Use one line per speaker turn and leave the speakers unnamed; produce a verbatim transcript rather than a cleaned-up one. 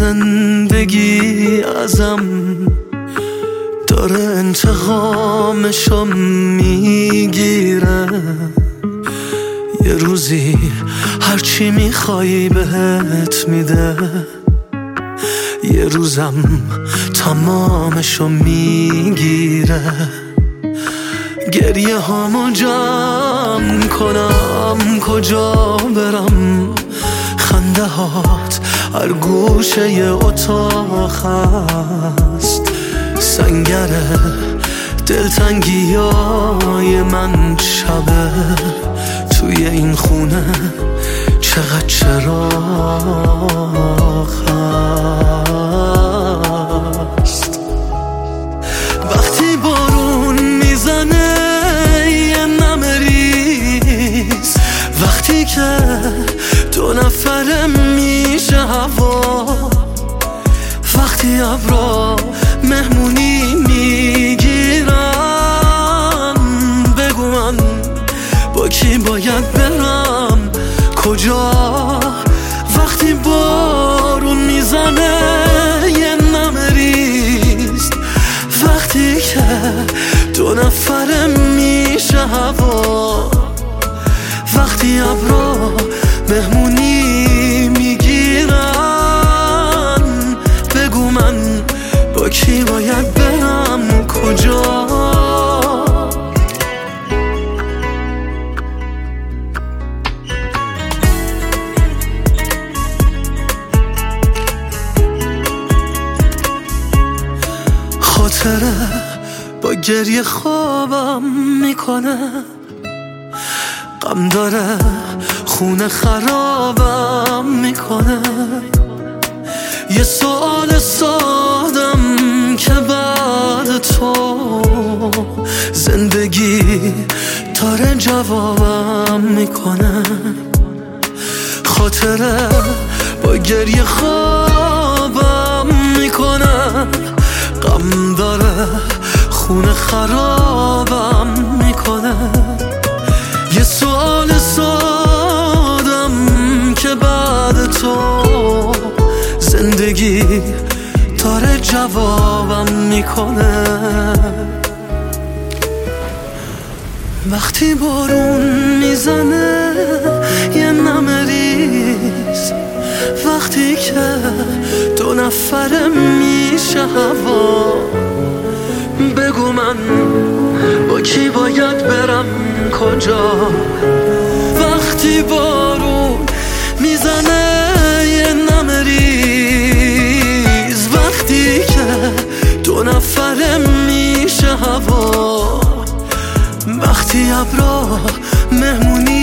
زندگی ازم داره انتقامشو میگیره. یه روزی هرچی میخوای بهت میده، یه روزم تمامشو میگیره. گریه هامو جمع کنم کجا برم، خنده هات هر گوشه ی اتاق هست. سنگره دلتنگی های من شبه، توی این خونه چقدر چراغ هست. وقتی بارون میزنه یه نمه ریز، وقتی که دو نفره میشه هوا، وقتی ابرا مهمونی میگیرن، بگو من با کی باید برم کجا. وقتی بارون میزنه یه نمه ریز، وقتی که دو نفره میشه هوا، وقتی ابرا مهمونی میگیرن، بگو من با کی باید برم کجا. خاطره با گریه خوابم میکنه، غم داره خونه خرابم میکنه. یه سوال سادم که بعد تو زندگی داره جوابم میکنه. خاطره با گریه خوابم میکنه، غم داره خونه خرابم میکنه. یه سوال سادم که بعد تو زندگی داره جوابم میکنه. وقتی بارون میزنه یه نمه ریز، وقتی که دو نفره میشه هوا، بگو من با کی باید برم کجا. وقتی بارون میزنه یه نمه ریز، وقتی که دو نفره میشه هوا، وقتی ابرا مهمونی